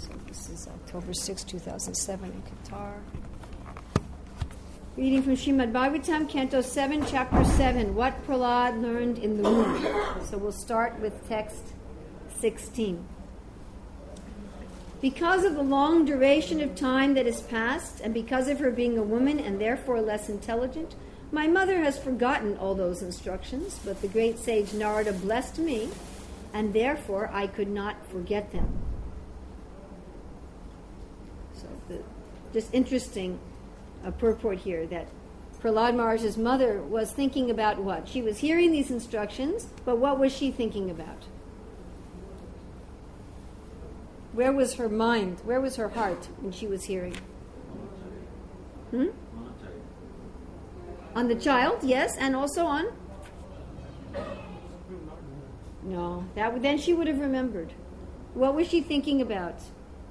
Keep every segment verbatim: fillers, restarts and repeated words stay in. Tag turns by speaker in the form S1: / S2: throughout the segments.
S1: So this is October sixth, two thousand seven in Qatar. Reading from Srimad Bhagavatam, Canto seven, Chapter seven, What Prahlad Learned in the Womb. So we'll start with text sixteen. Because of the long duration of time that has passed, and because of her being a woman and therefore less intelligent, my mother has forgotten all those instructions, but the great sage Narada blessed me, and therefore I could not forget them. So the, just interesting uh, purport here that Prahlad Maharaj's mother was thinking about what? She was hearing these instructions, but what was she thinking about? Where was her mind? Where was her heart when she was hearing? Hmm? On the child, yes, and also on? No, that then she would have remembered. What was she thinking about?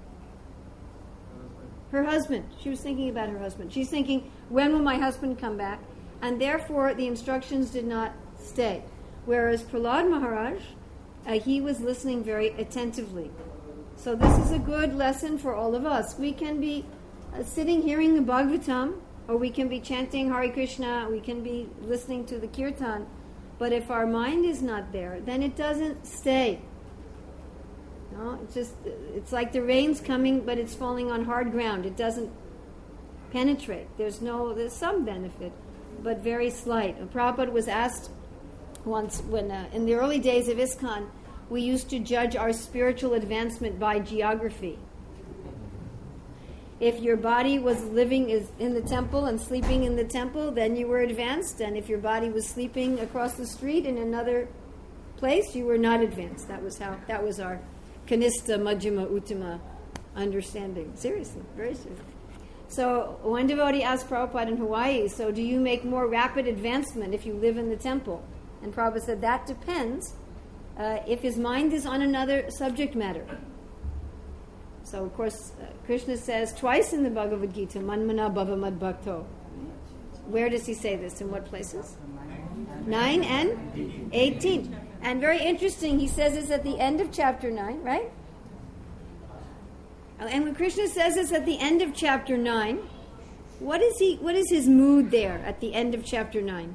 S1: Her husband. She was thinking about her husband. She's thinking, when will my husband come back? And therefore, the instructions did not stay. Whereas Prahlad Maharaj, uh, he was listening very attentively. So this is a good lesson for all of us. We can be uh, sitting hearing the Bhagavatam, or we can be chanting Hare Krishna, we can be listening to the Kirtan, but if our mind is not there, then it doesn't stay. No, it's just, it's like the rain's coming, but it's falling on hard ground. It doesn't penetrate. There's no, there's some benefit, but very slight. And Prabhupada was asked once, when uh, in the early days of ISKCON, we used to judge our spiritual advancement by geography. If your body was living in the temple and sleeping in the temple, then you were advanced. And if your body was sleeping across the street in another place, you were not advanced. That was how. That was our Kanista Majjhima Uttama understanding. Seriously, very serious. So one devotee asked Prabhupada in Hawaii, so do you make more rapid advancement if you live in the temple? And Prabhupada said, that depends. Uh, if his mind is on another subject matter. So, of course, uh, Krishna says twice in the Bhagavad Gita, Manmana Bhava Mad Bhakto. Where does he say this? In what places? nine and eighteen. And very interesting, he says this at the end of chapter nine, right? And when Krishna says this at the end of chapter nine, what is he? What is his mood there at the end of chapter nine?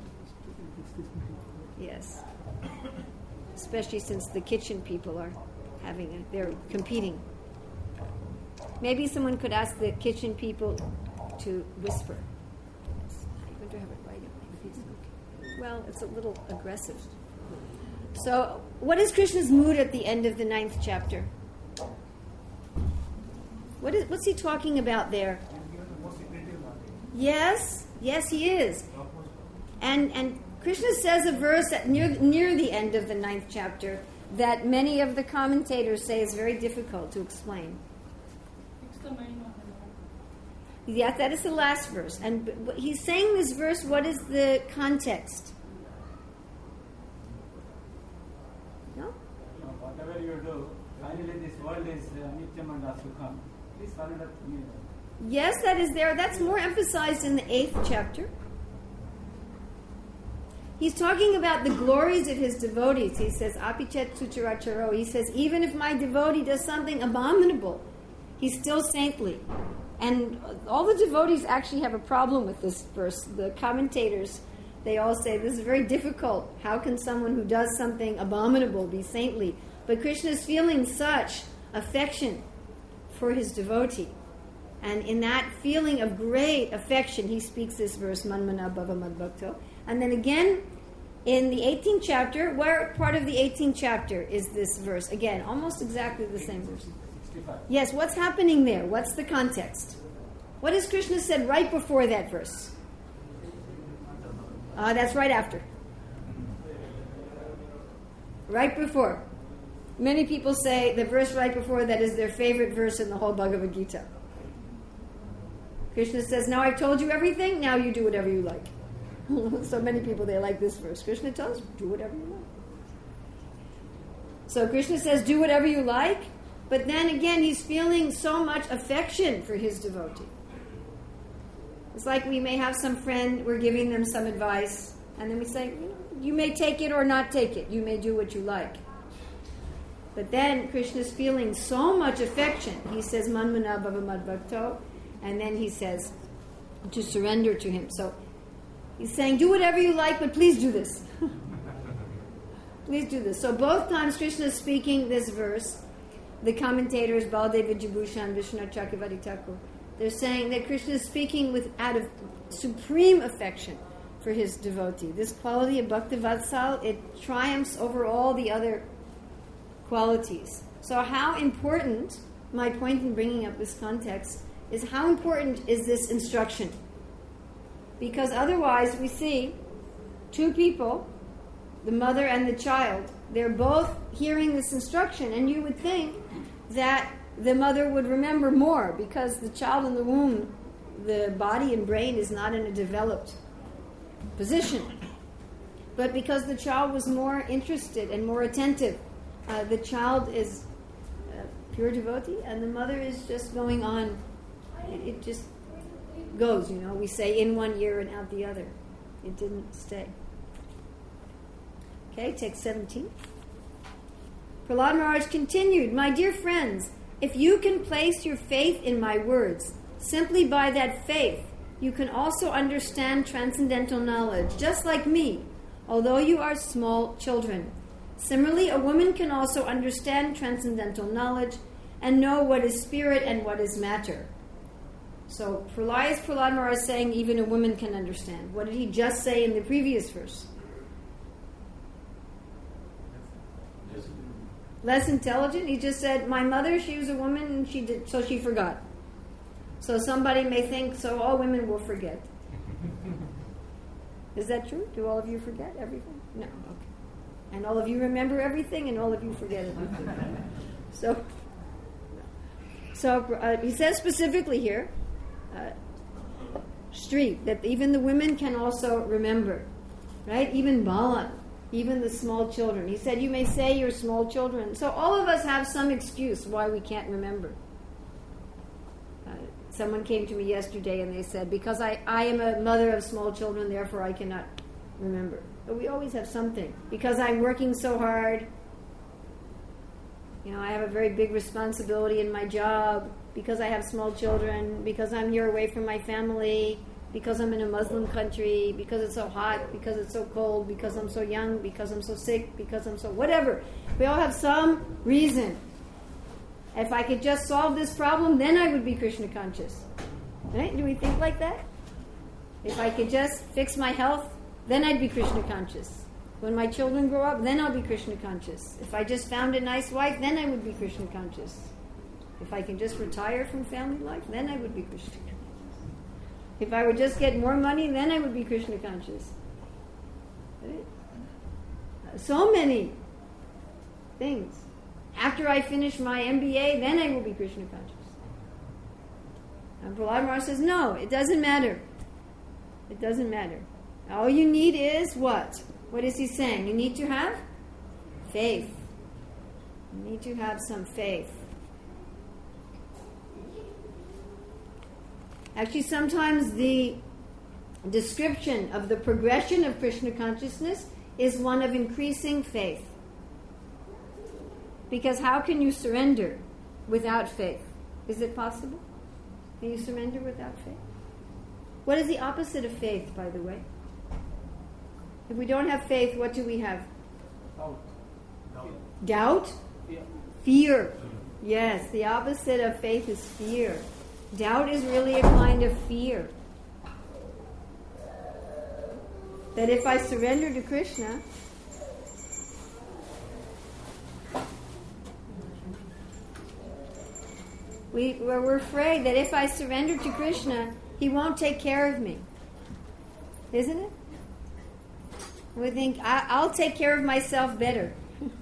S1: Yes. Especially since the kitchen people are having a, they're competing. Maybe someone could ask the kitchen people to whisper. I'm going to have it right. Well, it's a little aggressive. So, what is Krishna's mood at the end of the ninth chapter? What is what's he talking about there? Yes, yes, he is. And and. Krishna says a verse at near near the end of the ninth chapter that many of the commentators say is very difficult to explain. Yes, that is the last verse. And he's saying this verse, what is the context? No?
S2: Whatever you do, finally this world is nityam and asukham. Please surrender to me.
S1: Yes, that is there. That's more emphasized in the eighth chapter. He's talking about the glories of his devotees. He says, Apichet Sucharacharo. He says, even if my devotee does something abominable, he's still saintly. And all the devotees actually have a problem with this verse. The commentators, they all say, this is very difficult. How can someone who does something abominable be saintly? But Krishna is feeling such affection for his devotee. And in that feeling of great affection, he speaks this verse, Manmana Bhava Mad Bhakto. And then again, in the eighteenth chapter, where part of the eighteenth chapter is this verse? Again, almost exactly the same verse. Yes, what's happening there? What's the context? What has Krishna said right before that verse? Uh, that's right after. Right before. Many people say the verse right before that is their favorite verse in the whole Bhagavad Gita. Krishna says, now I've told you everything, now you do whatever you like. So many people, they like this verse. Krishna tells, do whatever you like. So Krishna says, do whatever you like, but then again, he's feeling so much affection for his devotee. It's like we may have some friend, we're giving them some advice, and then we say, you may take it or not take it. You may do what you like. But then Krishna's feeling so much affection. He says, Manmana bhava madbhakto, and then he says to surrender to him. So he's saying, do whatever you like, but please do this. Please do this. So both times Krishna is speaking this verse. The commentators, Baldev Vijayabhushan, Vishwanath Chakravarti Thakur, they're saying that Krishna is speaking with out of supreme affection for his devotee. This quality of Bhakti Vatsal, it triumphs over all the other qualities. So how important, my point in bringing up this context, is how important is this instruction? Because otherwise we see two people, the mother and the child, they're both hearing this instruction, and you would think that the mother would remember more because the child in the womb, the body and brain is not in a developed position. But because the child was more interested and more attentive, uh, the child is a pure devotee and the mother is just going on. It, it just goes, you know. We say in one ear and out the other. It didn't stay. Okay, text seventeen. Prahlad Maharaj continued, my dear friends, if you can place your faith in my words, simply by that faith, you can also understand transcendental knowledge, just like me, although you are small children. Similarly, a woman can also understand transcendental knowledge and know what is spirit and what is matter. So, Prahlad is Prahlad Maharaj saying even a woman can understand. What did he just say in the previous verse? Less intelligent? He just said, my mother, she was a woman and she did, so she forgot. So somebody may think, so all women will forget. Is that true? Do all of you forget everything? No, okay. And all of you remember everything and all of you forget everything. so so uh, he says specifically here, uh, street, that even the women can also remember. Right? Even Bala. Even the small children. He said, you may say you're small children. So all of us have some excuse why we can't remember. Uh, someone came to me yesterday and they said, because I, I am a mother of small children, therefore I cannot remember. But we always have something. Because I'm working so hard. You know, I have a very big responsibility in my job. Because I have small children. Because I'm here away from my family. Because I'm in a Muslim country, because it's so hot, because it's so cold, because I'm so young, because I'm so sick, because I'm so whatever. We all have some reason. If I could just solve this problem, then I would be Krishna conscious. Right? Do we think like that? If I could just fix my health, then I'd be Krishna conscious. When my children grow up, then I'll be Krishna conscious. If I just found a nice wife, then I would be Krishna conscious. If I can just retire from family life, then I would be Krishna conscious. If I would just get more money, then I would be Krishna conscious. Right? So many things. After I finish my M B A, then I will be Krishna conscious. And Prahlad Maharaj says, no, it doesn't matter. It doesn't matter. All you need is what? What is he saying? You need to have faith. You need to have some faith. Actually, sometimes the description of the progression of Krishna consciousness is one of increasing faith. Because how can you surrender without faith? Is it possible? Can you surrender without faith? What is the opposite of faith, by the way? If we don't have faith, what do we have?
S2: Doubt.
S1: Doubt?
S2: Fear.
S1: Fear. Yes, the opposite of faith is fear. Doubt is really a kind of fear. That if I surrender to Krishna, we, we're afraid that if I surrender to Krishna, he won't take care of me. Isn't it? We think, I, I'll take care of myself better.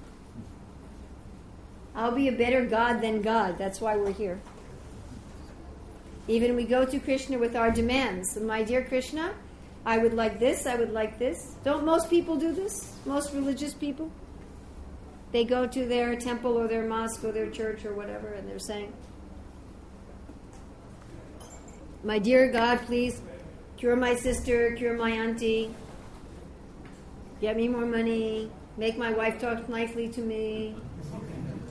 S1: I'll be a better God than God. That's why we're here. Even we go to Krishna with our demands. So, my dear Krishna, I would like this, I would like this. Don't most people do this? Most religious people? They go to their temple or their mosque or their church or whatever, and they're saying, my dear God, please cure my sister, cure my auntie, get me more money, make my wife talk nicely to me.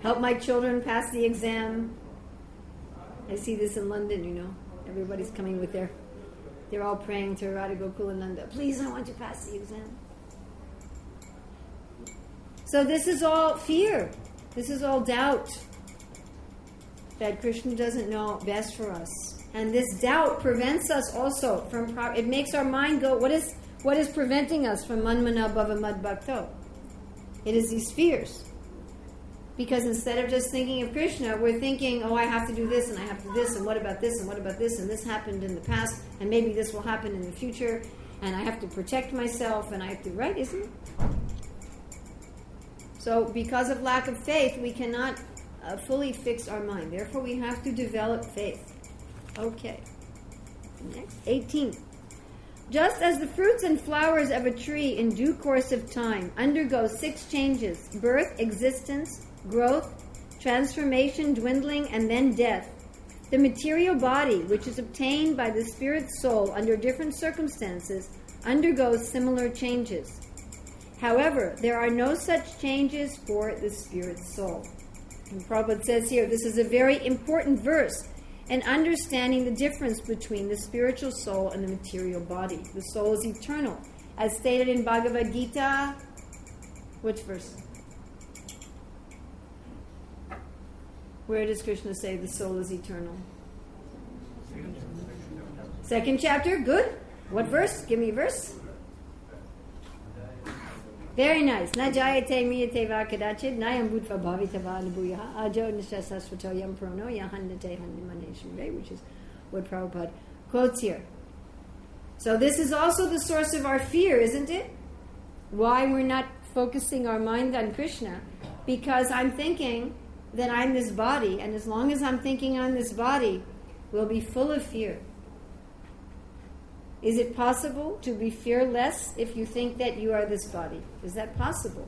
S1: help my children pass the exam. I see this in London, you know. Everybody's coming with their, they're all praying to Radha Gokulananda. Please, I want to pass the exam. So this is all fear. This is all doubt that Krishna doesn't know best for us. And this doubt prevents us also from, pro- it makes our mind go, what is what is preventing us from manmana bhava mad bhakto? It is these fears. Because instead of just thinking of Krishna, we're thinking, oh, I have to do this, and I have to do this, and what about this, and what about this, and this happened in the past, and maybe this will happen in the future, and I have to protect myself, and I have to, right, isn't it? So because of lack of faith, we cannot uh, fully fix our mind. Therefore, we have to develop faith. Okay. Next, eighteen. Just as the fruits and flowers of a tree in due course of time undergo six changes, birth, existence, growth, transformation, dwindling, and then death, the material body, which is obtained by the spirit soul under different circumstances, undergoes similar changes. However, there are no such changes for the spirit soul. And Prabhupada says here, this is a very important verse in understanding the difference between the spiritual soul and the material body. The soul is eternal. As stated in Bhagavad Gita, which verse? Where does Krishna say the soul is eternal? Second chapter, good. What verse? Give me a verse. Very nice. Na jayate miyate va kadachid nayam bhutva bhavita va anubhuyaha ajo nishasasvato yam prono yahandate handimaneshvare, which is what Prabhupada quotes here. So this is also the source of our fear, isn't it? Why we're not focusing our mind on Krishna? Because I'm thinking that I'm this body, and as long as I'm thinking on this body, we'll be full of fear. Is it possible to be fearless if you think that you are this body? Is that possible?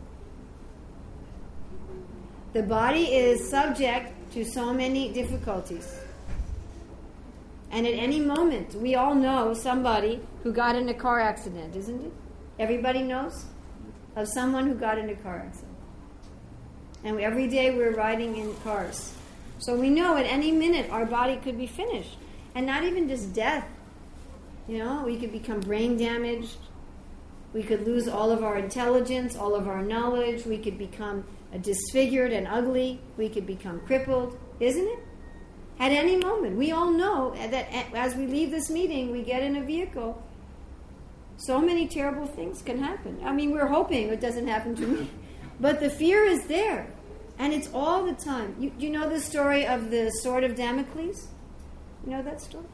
S1: The body is subject to so many difficulties. And at any moment, we all know somebody who got in a car accident, isn't it? Everybody knows of someone who got in a car accident. And every day we're riding in cars. So we know at any minute our body could be finished. And not even just death. You know, we could become brain damaged. We could lose all of our intelligence, all of our knowledge. We could become disfigured and ugly. We could become crippled, isn't it? At any moment. We all know that as we leave this meeting, we get in a vehicle. So many terrible things can happen. I mean, we're hoping it doesn't happen to me. But the fear is there. And it's all the time. You, you know the story of the sword of Damocles? You know that story?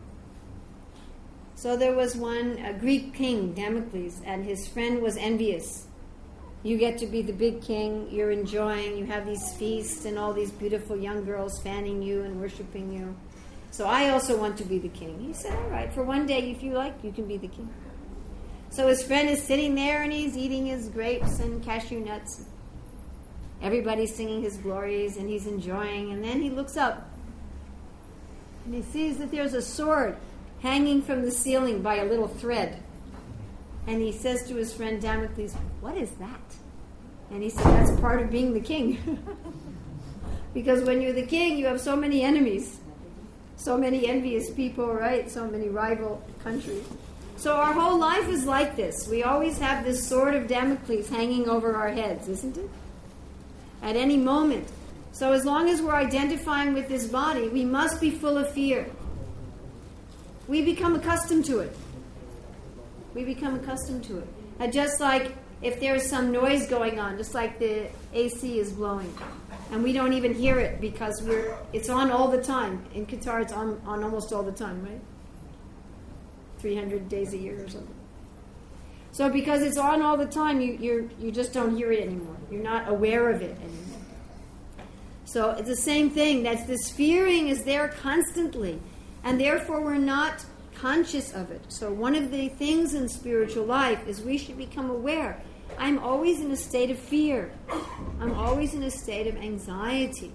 S1: So there was one a Greek king, Damocles, and his friend was envious. You get to be the big king, you're enjoying, you have these feasts and all these beautiful young girls fanning you and worshiping you. So I also want to be the king. He said, all right, for one day, if you like, you can be the king. So his friend is sitting there and he's eating his grapes and cashew nuts. Everybody's singing his glories and he's enjoying. And then he looks up and he sees that there's a sword hanging from the ceiling by a little thread. And he says to his friend Damocles, what is that? And he said, that's part of being the king. Because when you're the king, you have so many enemies. So many envious people, right? So many rival countries. So our whole life is like this. We always have this sword of Damocles hanging over our heads, isn't it? At any moment. So as long as we're identifying with this body, we must be full of fear. We become accustomed to it. We become accustomed to it. And just like if there's some noise going on, just like the A C is blowing, and we don't even hear it because we're it's on all the time. In Qatar, it's on, on almost all the time, right? three hundred days a year or something. So because it's on all the time, you you you just don't hear it anymore. You're not aware of it anymore. So it's the same thing. That's this fearing is there constantly. And therefore, we're not conscious of it. So one of the things in spiritual life is we should become aware. I'm always in a state of fear. I'm always in a state of anxiety.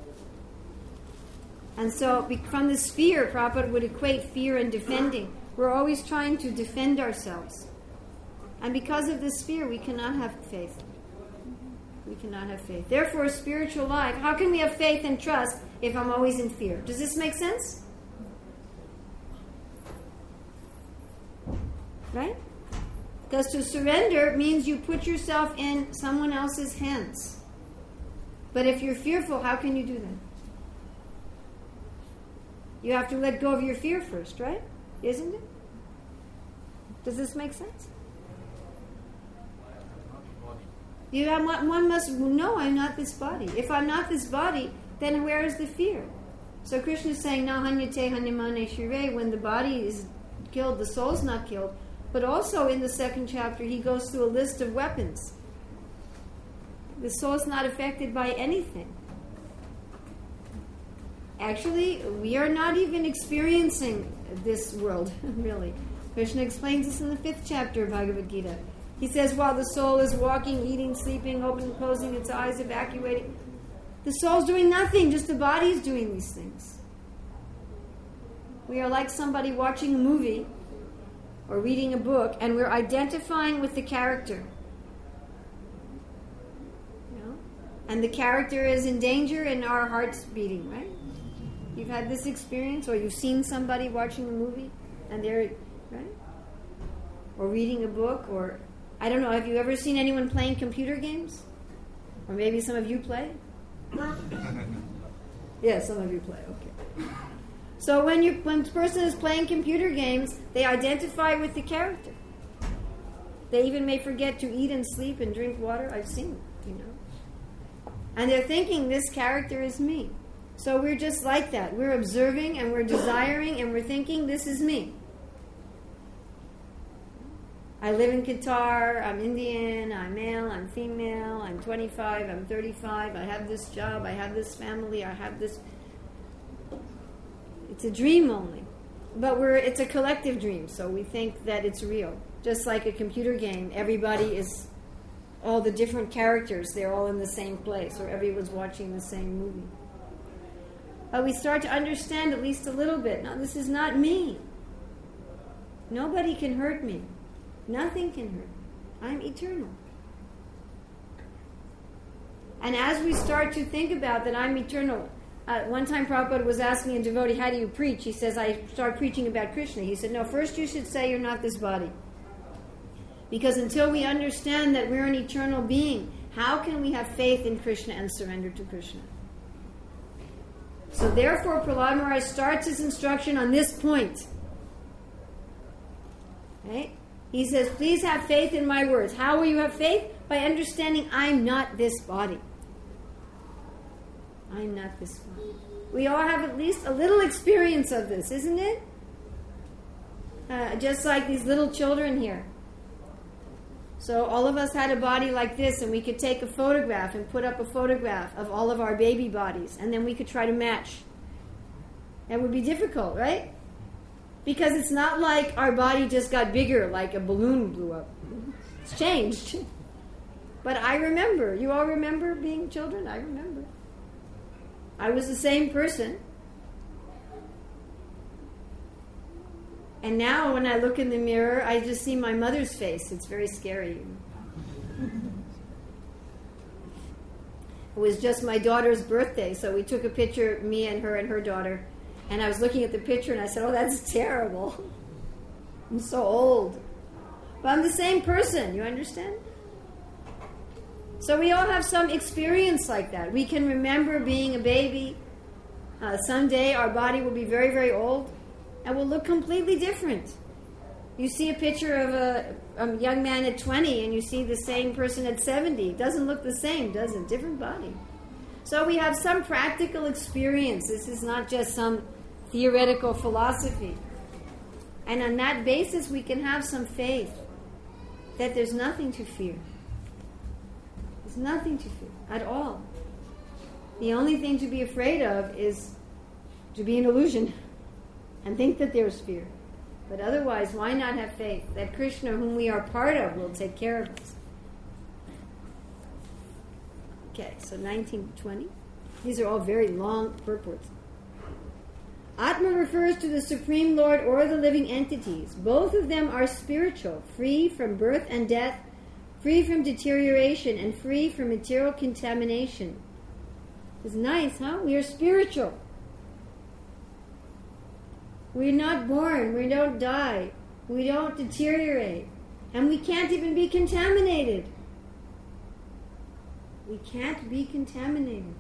S1: And so from this fear, Prabhupada would equate fear and defending. We're always trying to defend ourselves. And because of this fear, we cannot have faith. We cannot have faith. Therefore, spiritual life, how can we have faith and trust if I'm always in fear? Does this make sense? Right? Because to surrender means you put yourself in someone else's hands. But if you're fearful, how can you do that? You have to let go of your fear first, right? Isn't it? Does this make sense? You have, one must know I'm not this body. If I'm not this body, then where is the fear? So Krishna is saying, Na hanyate hanyamane shire, when the body is killed, the soul's not killed. But also in the second chapter, he goes through a list of weapons. The soul's not affected by anything. Actually, we are not even experiencing this world, really. Krishna explains this in the fifth chapter of Bhagavad Gita. He says, while the soul is walking, eating, sleeping, opening and closing its eyes, evacuating, the soul's doing nothing, just the body's doing these things. We are like somebody watching a movie or reading a book, and we're identifying with the character. You know? And the character is in danger and our heart's beating, right? You've had this experience, or you've seen somebody watching a movie, and they're, right? Or reading a book, or, I don't know, have you ever seen anyone playing computer games? Or maybe some of you play? Yeah, some of you play, okay. So when you when a person is playing computer games, they identify with the character. They even may forget to eat and sleep and drink water. I've seen it, you know. And they're thinking, this character is me. So we're just like that. We're observing and we're desiring and we're thinking, this is me. I live in Qatar, I'm Indian, I'm male, I'm female, I'm twenty-five, I'm thirty-five, I have this job, I have this family, I have this... It's a dream only. But we're it's a collective dream, so we think that it's real. Just like a computer game, everybody is, all the different characters, they're all in the same place, or everyone's watching the same movie. But we start to understand at least a little bit. Now, this is not me. Nobody can hurt me. Nothing can hurt me. I'm eternal. And as we start to think about that I'm eternal, uh, one time Prabhupada was asking a devotee, how do you preach? He says, I start preaching about Krishna. He said, no, first you should say you're not this body. Because until we understand that we're an eternal being, how can we have faith in Krishna and surrender to Krishna? So therefore, Prahlad Maharaj starts his instruction on this point. Right? He says, please have faith in my words. How will you have faith? By understanding I'm not this body. I'm not this body. We all have at least a little experience of this, isn't it? Uh, just like these little children here. So all of us had a body like this, and we could take a photograph and put up a photograph of all of our baby bodies, and then we could try to match. That would be difficult, right? Because it's not like our body just got bigger, like a balloon blew up. It's changed. But I remember. You all remember being children? I remember. I was the same person. And now when I look in the mirror, I just see my mother's face. It's very scary. It was just my daughter's birthday, so we took a picture, me and her and her daughter. And I was looking at the picture and I said, oh, that's terrible. I'm so old. But I'm the same person, you understand? So we all have some experience like that. We can remember being a baby. Uh, someday our body will be very, very old and will look completely different. You see a picture of a, a young man at twenty and you see the same person at seventy. It doesn't look the same, does it? Different body. So we have some practical experience. This is not just some theoretical philosophy. And on that basis, we can have some faith that there's nothing to fear. There's nothing to fear at all. The only thing to be afraid of is to be an illusion and think that there's fear. But otherwise, why not have faith that Krishna, whom we are part of, will take care of us? Okay, so nineteen twenty. These are all very long purports. Atma refers to the Supreme Lord or the living entities. Both of them are spiritual, free from birth and death, free from deterioration, and free from material contamination. It's nice, huh? We are spiritual. We're not born. We don't die. We don't deteriorate. And we can't even be contaminated. We can't be contaminated.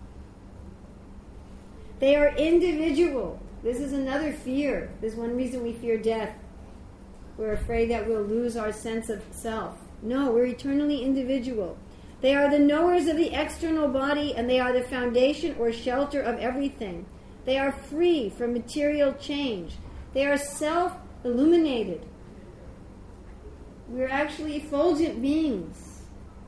S1: They are individual. This is another fear. This is one reason we fear death. We're afraid that we'll lose our sense of self. No, we're eternally individual. They are the knowers of the external body, and they are the foundation or shelter of everything. They are free from material change. They are self-illuminated. We're actually effulgent beings.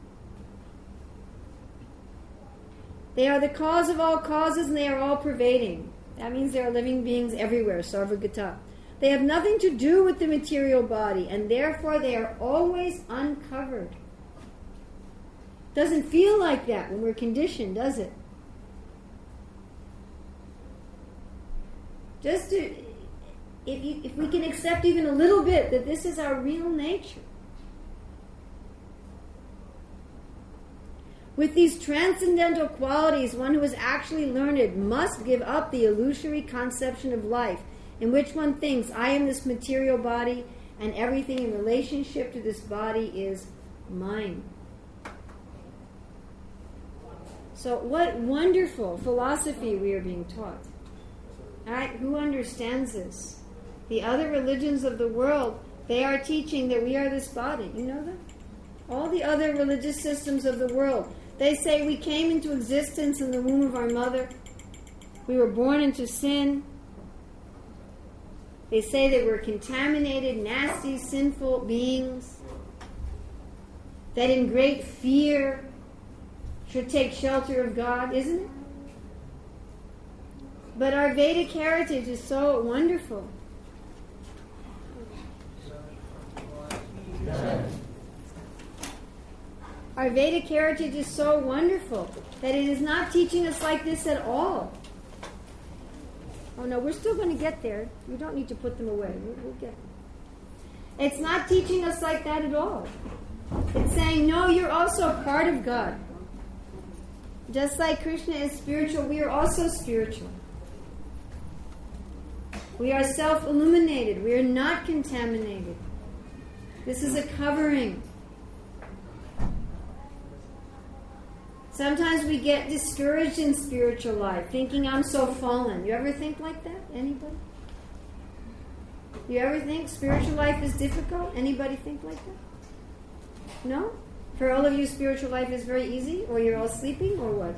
S1: They are the cause of all causes, and they are all pervading. That means there are living beings everywhere, Sarvagata. They have nothing to do with the material body, and therefore they are always uncovered. Doesn't feel like that when we're conditioned, does it? Just to, if you, if we can accept even a little bit that this is our real nature. With these transcendental qualities, one who is actually learned must give up the illusory conception of life, in which one thinks, I am this material body, and everything in relationship to this body is mine. So what wonderful philosophy we are being taught. Right? Who understands this? The other religions of the world, they are teaching that we are this body. You know that? All the other religious systems of the world, they say we came into existence in the womb of our mother. We were born into sin. They say that we're contaminated, nasty, sinful beings. That in great fear should take shelter of God, isn't it? But our Vedic heritage is so wonderful. Our Vedic heritage is so wonderful that it is not teaching us like this at all. Oh no, we're still going to get there. We don't need to put them away. We'll, we'll get there. It's not teaching us like that at all. It's saying, no, you're also a part of God. Just like Krishna is spiritual, we are also spiritual. We are self-illuminated. We are not contaminated. This is a covering. Sometimes we get discouraged in spiritual life, thinking I'm so fallen. You ever think like that? Anybody? You ever think spiritual life is difficult? Anybody think like that? No? For all of you, spiritual life is very easy, or you're all sleeping, or what?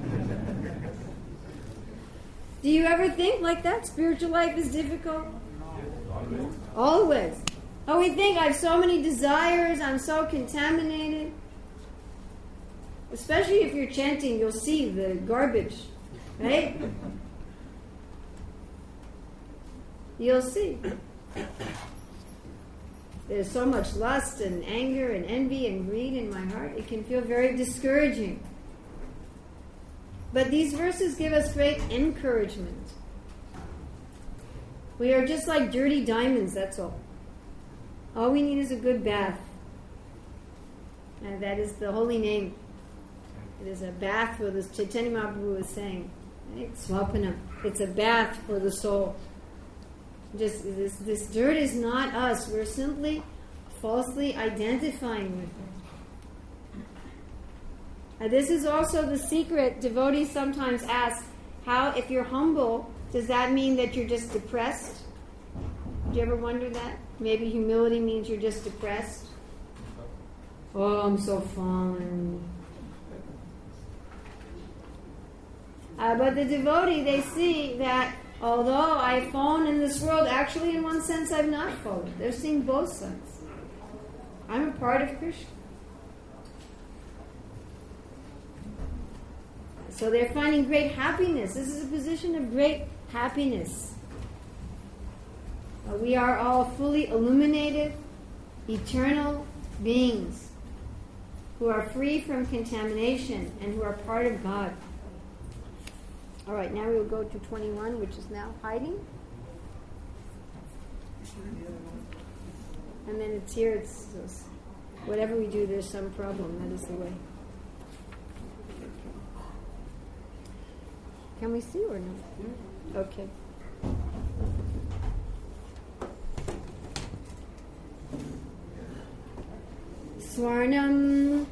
S1: Do you ever think like that? Spiritual life is difficult? No. Always. Oh, we think I have so many desires, I'm so contaminated. Especially if you're chanting, you'll see the garbage, right? You'll see. There's so much lust and anger and envy and greed in my heart. It can feel very discouraging. But these verses give us great encouragement. We are just like dirty diamonds, that's all. All we need is a good bath. And that is the holy name. It is a bath for this. Chaitanya Mahaprabhu was saying, right? Swapanam. It's a bath for the soul. Just this, this dirt is not us. We're simply falsely identifying with it. And this is also the secret. Devotees sometimes ask, how, if you're humble, does that mean that you're just depressed? Do you ever wonder that? Maybe humility means you're just depressed. Oh, I'm so fallen. Uh, but the devotee, they see that although I've fallen in this world, actually in one sense I've not fallen. They're seeing both sides. I'm a part of Krishna. So they're finding great happiness. This is a position of great happiness. Uh, we are all fully illuminated, eternal beings who are free from contamination and who are part of God. All right, now we will go to twenty-one, which is now hiding. And then it's here, it's, it's Whatever we do, there's some problem. That is the way. Can we see or no? Okay. Swarnam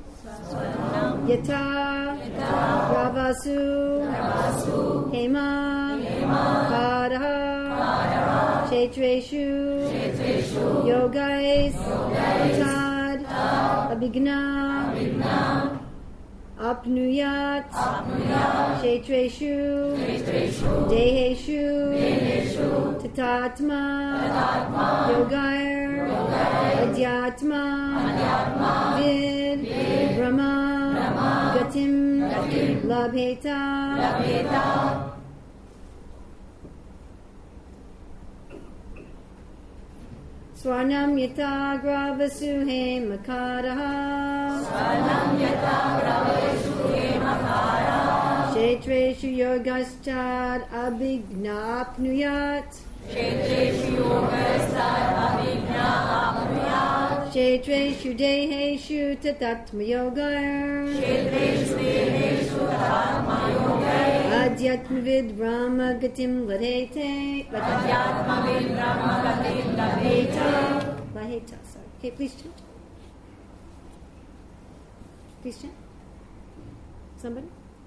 S1: Yata Ravasu Hema Kadaha Kshetreshu Yogais Tad Abhigna Apnuyat Kshetreshu Deheshu Tatatma Yogair Adhyatma Vid Brahma Gatim Labheta Swarnam Yata Gravasuhe Makaraha Swarnam Yata Gravasuhe Makaraha Kshetreshu Yogaschad Abhignapnuyat Kshetreshu Yogaschad Abhignapnuyat Kshetreshu Deheshu Tatatma Yogair Kshetreshu Deheshu Tatatma Yogair Adhyatmavid Brahma Gatim Ladhete Adhyatmavid Brahma Gatim Ladheta Laheta, sorry. Okay, please chant. Please chant. Somebody?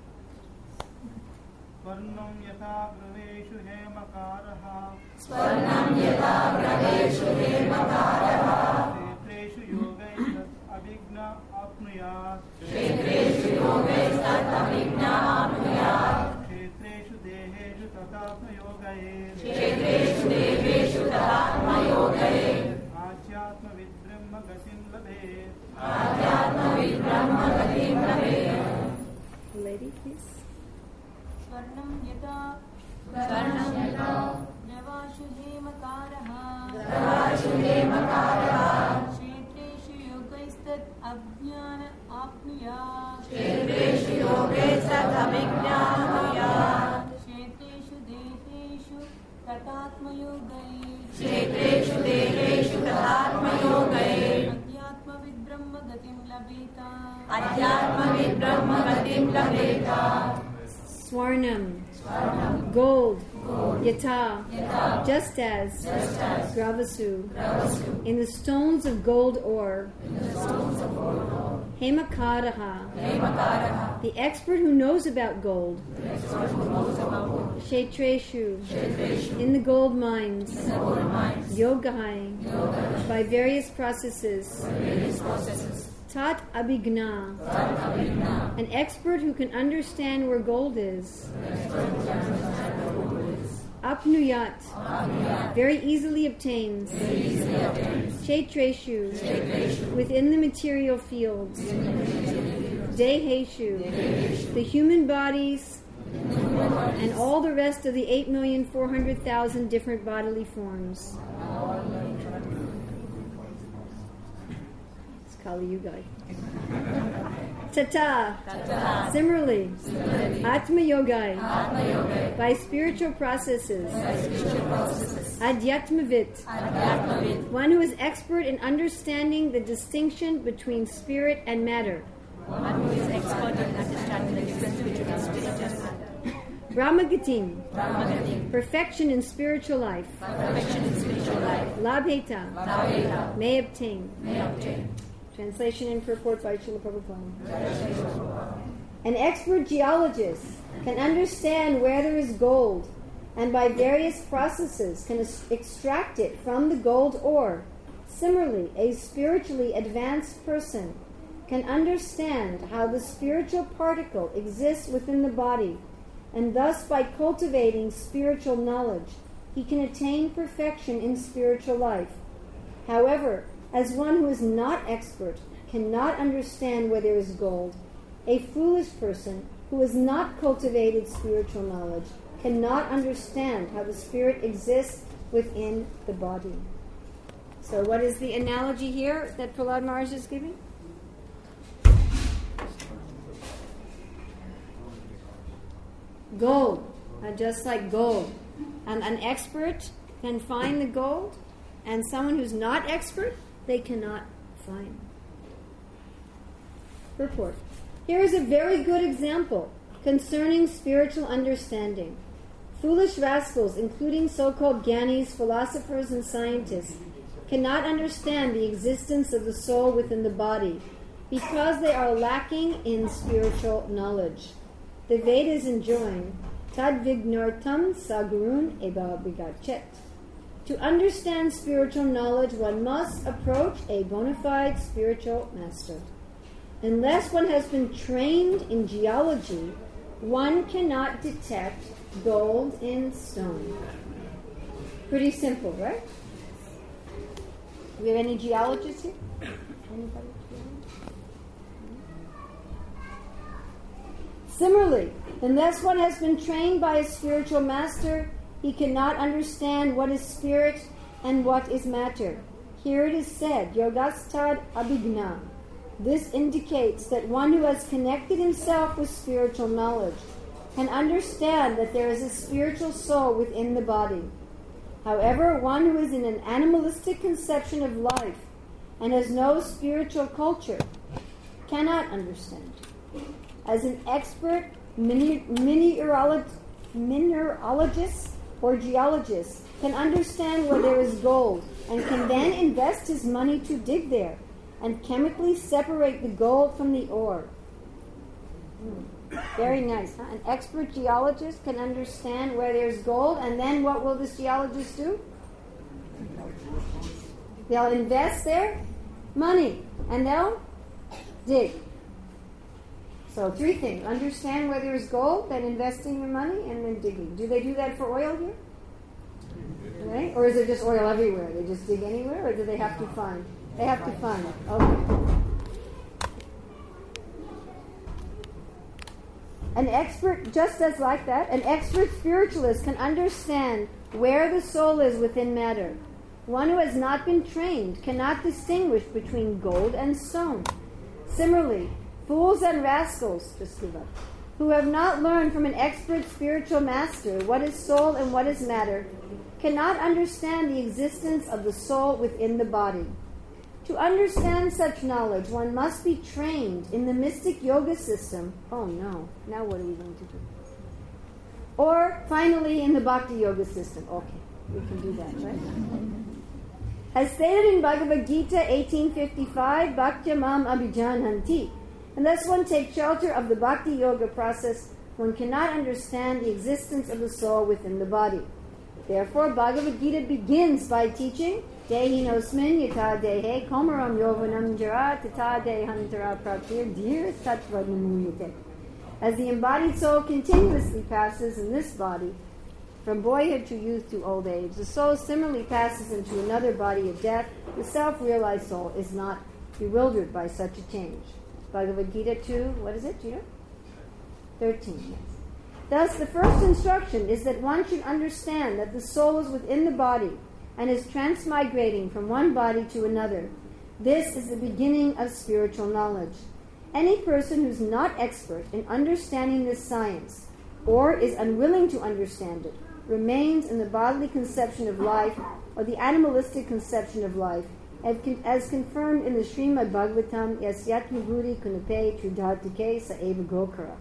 S3: Swarnam yata graveshu hemakaaraha
S4: Swarnam yata graveshu hemakaaraha
S3: Kshetreshu yogaisat abhigna apnuyat
S4: Kshetreshu yogaisat abhigna apnuyat
S3: Kshetreshu deheshu tatatma yogair
S4: Kshetreshu deheshu tatatma yogair
S3: Adhyatma vidbrahma gatim labhet
S4: Adhyatma vidbrahma gatim labhet.
S1: Lady, please.
S5: Swarnam yata
S4: Swarnam yata
S5: Navashu hemakaaraha
S4: Navashu hemakaaraha
S5: Kshetreshu yogaistat abhyana apnuyat
S4: Kshetreshu yogaisat abhigna apnuyat
S5: Kshetreshu deheshu tatatma yogair
S4: Kshetreshu deheshu tatatma yogair
S5: Adhyatma vidbrahma gatim labheta
S4: Adhyatma vidbrahma gatim labheta
S1: Swarnam, gold, yata, just as, gravasu, in the stones of gold ore, hemakaraha, the expert who knows about gold, kshetreshu, in the gold mines, yogahai, by various processes, Tat abhigna, an expert who can understand where gold is. Apnuyat, very easily obtains. Kshetreshu, within the material fields. Deheshu, the human bodies, and all the rest of the eight million four hundred thousand different bodily forms. Kali Yuga. Tata. Similarly, Atma Yogai, by spiritual processes. Adhyatmavit, one who is expert in understanding the distinction between spirit and matter.
S5: One who is expert in understanding the difference between spirit and matter.
S1: Brahmagatim, perfection in spiritual life.
S5: Perfection in spiritual life.
S1: Labheta,
S5: Labheta,
S1: may obtain.
S5: may obtain.
S1: Translation and purport by Srila Prabhupada. An expert geologist can understand where there is gold and by various processes can extract it from the gold ore. Similarly, a spiritually advanced person can understand how the spiritual particle exists within the body, and thus by cultivating spiritual knowledge, he can attain perfection in spiritual life. However, as one who is not expert cannot understand where there is gold, a foolish person who has not cultivated spiritual knowledge cannot understand how the spirit exists within the body. So what is the analogy here that Prahlad Maharaj is giving? Gold, uh, just like gold. And an expert can find the gold, and someone who's not expert, they cannot find. Purport. Here is a very good example concerning spiritual understanding. Foolish rascals, including so-called Gyanis, philosophers, and scientists, cannot understand the existence of the soul within the body because they are lacking in spiritual knowledge. The Vedas enjoin, Tad Vignartam Sagurun Eba Bigachet. To understand spiritual knowledge, one must approach a bona fide spiritual master. Unless one has been trained in geology, one cannot detect gold in stone. Pretty simple, right? Do we have any geologists here? Anybody? Similarly, unless one has been trained by a spiritual master, he cannot understand what is spirit and what is matter. Here it is said, Yogastad Abhigna. This indicates that one who has connected himself with spiritual knowledge can understand that there is a spiritual soul within the body. However, one who is in an animalistic conception of life and has no spiritual culture cannot understand. As an expert mineralog- mineralogist or geologist can understand where there is gold and can then invest his money to dig there and chemically separate the gold from the ore. Mm. Very nice, huh? An expert geologist can understand where there's gold, and then what will this geologist do? They'll invest their money, and they'll dig. So three things. Understand where there's gold, then investing your money, and then digging. Do they do that for oil here? Right? Or is it just oil everywhere? They just dig anywhere, or do they have to find? They have to find it. Okay. An expert, just as like that, an expert spiritualist can understand where the soul is within matter. One who has not been trained cannot distinguish between gold and stone. Similarly, fools and rascals, just give up, who have not learned from an expert spiritual master what is soul and what is matter, cannot understand the existence of the soul within the body. To understand such knowledge, one must be trained in the mystic yoga system. Oh no, now what are we going to do? Or, finally, in the bhakti yoga system. Okay, we can do that, right? As stated in Bhagavad Gita eighteen fifty-five, Bhaktya mam abhijanhanti. Unless one takes shelter of the bhakti yoga process, one cannot understand the existence of the soul within the body. Therefore, Bhagavad Gita begins by teaching Dehi nosmin yata dehe komaram yovanam jara tata dehantara prakir dhir sattva namuyate. As the embodied soul continuously passes in this body, from boyhood to youth to old age, the soul similarly passes into another body of death. The self-realized soul is not bewildered by such a change. Bhagavad Gita two, what is it, Gita? thirteen, yes. Thus, the first instruction is that one should understand that the soul is within the body and is transmigrating from one body to another. This is the beginning of spiritual knowledge. Any person who's not expert in understanding this science or is unwilling to understand it remains in the bodily conception of life or the animalistic conception of life, as confirmed in the Srimad Bhagavatam, Yasyat Vibhuti Kunape Trudhartike Saeva Gokara.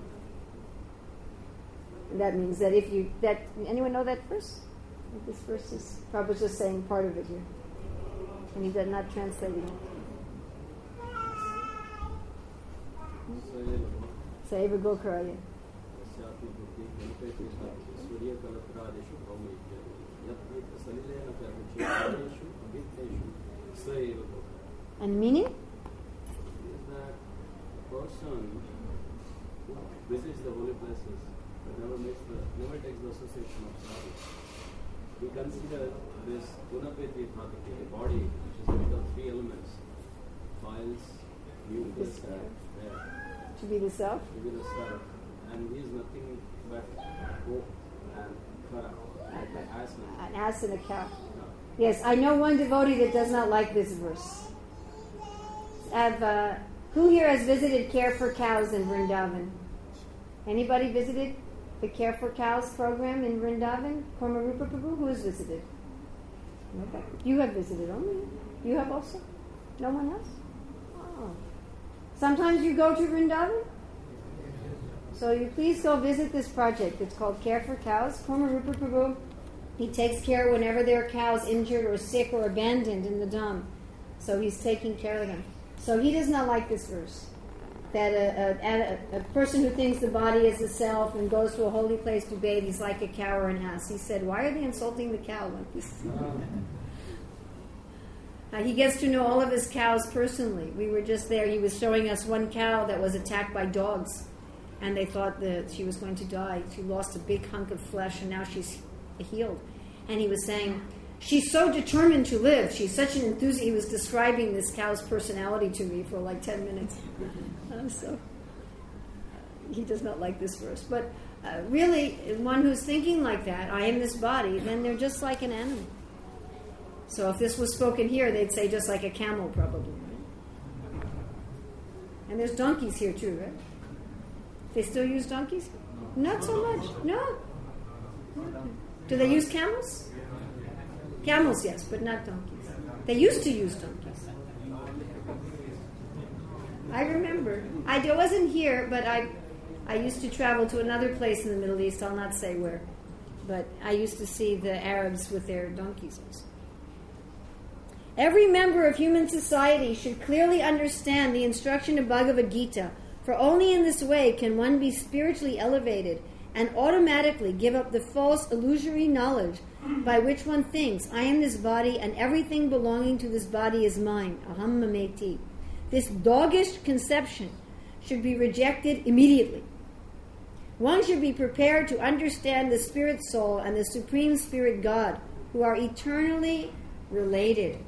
S1: That means that if you, that, anyone know that verse? This verse is, Prabhupada's just saying part of it here. And he's not translating it. Saeva Gokara, yeah. And meaning?
S6: Is that person who visits the holy places but never makes the never takes the association of sadhu. We consider this Gunapeti Bhakti, the body, which is made of three elements, files, mucus, and air.
S1: To be the self?
S6: To be the self. And he is nothing but hope and kara, like asana.
S1: An ass and a cow. Yes, I know one devotee that does not like this verse. Have, uh, who here has visited Care for Cows in Vrindavan? Anybody visited the Care for Cows program in Vrindavan? Kormarupa Prabhu, who has visited? Okay. You have visited only. You have also? No one else? Oh. Sometimes you go to Vrindavan. So you please go visit this project. It's called Care for Cows. Kurma Rupa Prabhu, he takes care whenever there are cows injured or sick or abandoned in the Dham. So he's taking care of them. So he does not like this verse. That a, a, a, a person who thinks the body is the self and goes to a holy place to bathe, he's like a cow or an ass. He said, why are they insulting the cow like this? Uh, he gets to know all of his cows personally. We were just there. He was showing us one cow that was attacked by dogs. And they thought that she was going to die. She lost a big hunk of flesh and now she's healed. And he was saying, she's so determined to live. She's such an enthusiast. He was describing this cow's personality to me for like ten minutes. Uh, so uh, he does not like this verse. But uh, really, one who's thinking like that, I am this body, then they're just like an animal. So if this was spoken here, they'd say just like a camel probably. Right? And there's donkeys here too, right? They still use donkeys? Not so much. No. Do they use camels? Camels, yes, but not donkeys. They used to use donkeys. I remember. I wasn't here, but I, I used to travel to another place in the Middle East. I'll not say where. But I used to see the Arabs with their donkeys also. Every member of human society should clearly understand the instruction of Bhagavad Gita, for only in this way can one be spiritually elevated and automatically give up the false illusory knowledge by which one thinks, I am this body and everything belonging to this body is mine, aham mameti. This doggish conception should be rejected immediately. One should be prepared to understand the spirit soul and the supreme spirit God, who are eternally related.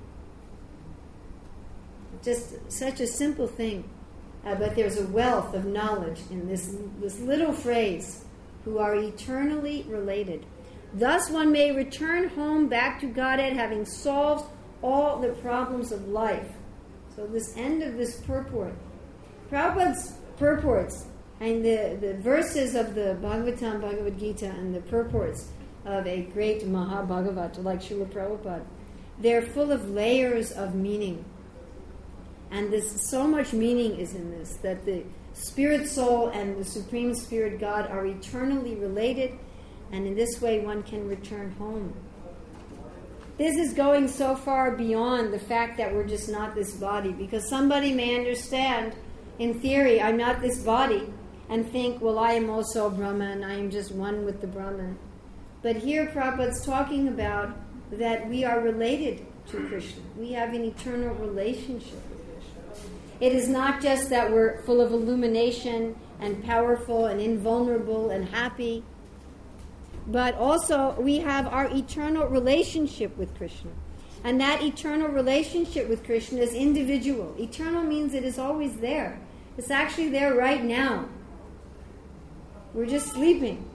S1: Just such a simple thing. Uh, but there's a wealth of knowledge in this, this little phrase, who are eternally related. Thus one may return home back to Godhead having solved all the problems of life. So this end of this purport. Prabhupada's purports and the, the verses of the Bhagavatam, Bhagavad Gita, and the purports of a great Mahabhagavata like Srila Prabhupada, they're full of layers of meaning. And this, so much meaning is in this, that the spirit soul and the supreme spirit God are eternally related, and in this way one can return home. This is going so far beyond the fact that we're just not this body, because somebody may understand, in theory, I'm not this body, and think, well, I am also Brahman, I am just one with the Brahman. But here Prabhupada's talking about that we are related to Krishna. We have an eternal relationship. It is not just that we're full of illumination and powerful and invulnerable and happy, but also we have our eternal relationship with Krishna. And that eternal relationship with Krishna is individual. Eternal means it is always there. It's actually there right now. We're just sleeping.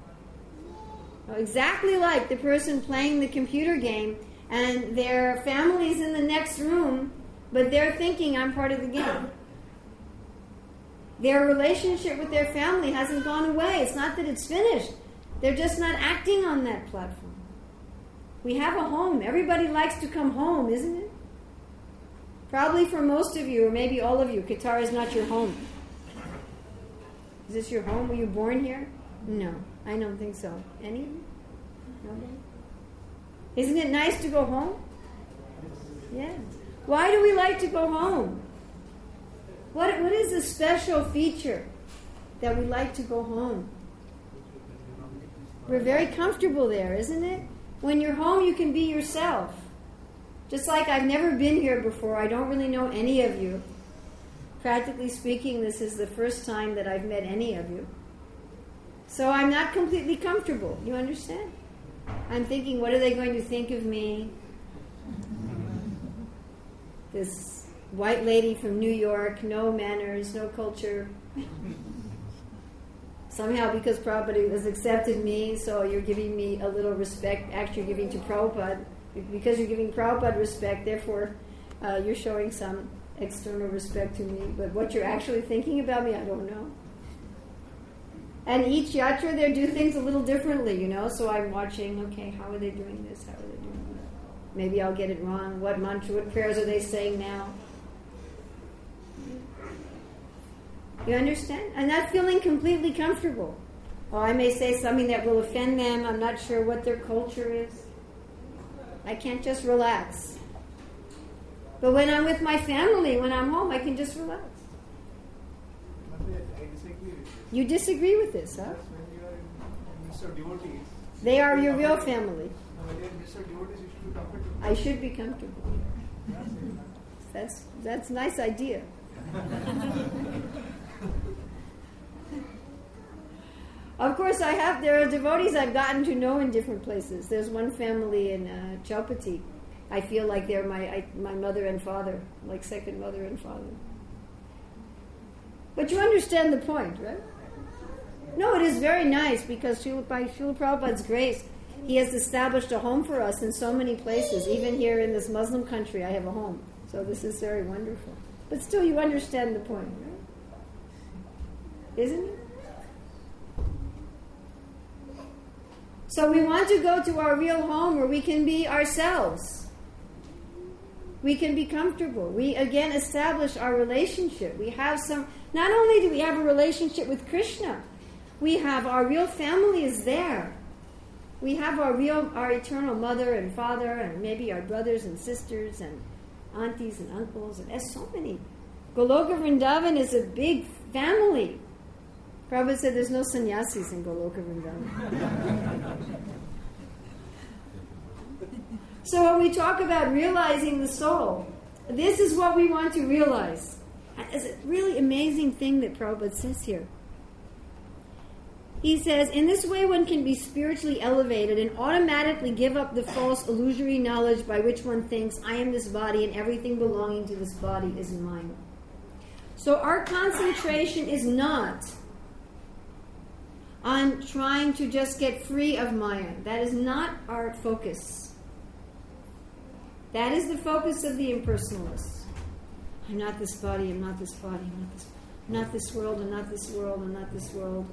S1: Exactly like the person playing the computer game and their family's in the next room, but they're thinking, I'm part of the game. Their relationship with their family hasn't gone away. It's not that it's finished. They're just not acting on that platform. We have a home. Everybody likes to come home, isn't it? Probably for most of you, or maybe all of you, Qatar is not your home. Is this your home? Were you born here? No, I don't think so. Any of you? Nobody? Isn't it nice to go home? Yes. Why do we like to go home? What What is the special feature that we like to go home? We're very comfortable there, isn't it? When you're home, you can be yourself. Just like I've never been here before, I don't really know any of you. Practically speaking, this is the first time that I've met any of you. So I'm not completely comfortable. You understand? I'm thinking, what are they going to think of me? This white lady from New York, no manners, no culture. Somehow, because Prabhupada has accepted me, so you're giving me a little respect. Actually, you're giving to Prabhupada. Because you're giving Prabhupada respect, therefore, uh, you're showing some external respect to me. But what you're actually thinking about me, I don't know. And each yatra, they do things a little differently, you know. So I'm watching, okay, how are they doing this? How are they doing that? Maybe I'll get it wrong. What mantra, what prayers are they saying now? You understand? And not feeling completely comfortable. Or I may say something that will offend them. I'm not sure what their culture is. I can't just relax. But when I'm with my family, when I'm home, I can just relax.
S3: I disagree with this.
S1: You disagree with this, huh?
S3: When you are in midst of devotees,
S1: They are your real family.
S3: now when you are in midst of devotees, you should be comfortable.
S1: I should be comfortable. That's that's a nice idea. Of course, I have. There are devotees I've gotten to know in different places. There's one family in uh, Chaupati. I feel like they're my I, my mother and father, like second mother and father. But you understand the point, right? No, it is very nice because Srila, by Srila Prabhupada's grace, he has established a home for us in so many places. Even here in this Muslim country, I have a home. So this is very wonderful. But still, you understand the point, right? Isn't it? So we want to go to our real home where we can be ourselves. We can be comfortable. We again establish our relationship. We have some, not only do we have a relationship with Krishna, we have our real family is there. We have our real, our eternal mother and father and maybe our brothers and sisters and aunties and uncles and there's so many. Goloka Vrindavan is a big family. Prabhupada said there's no sannyasis in Goloka Vrindavan. So when we talk about realizing the soul, this is what we want to realize. It's a really amazing thing that Prabhupada says here. He says, in this way one can be spiritually elevated and automatically give up the false illusory knowledge by which one thinks, I am this body and everything belonging to this body is mine. So our concentration is not on trying to just get free of Maya. That is not our focus. That is the focus of the impersonalists. I'm not this body, I'm not this body, I'm not this, I'm not this world, I'm not this world, I'm not this world.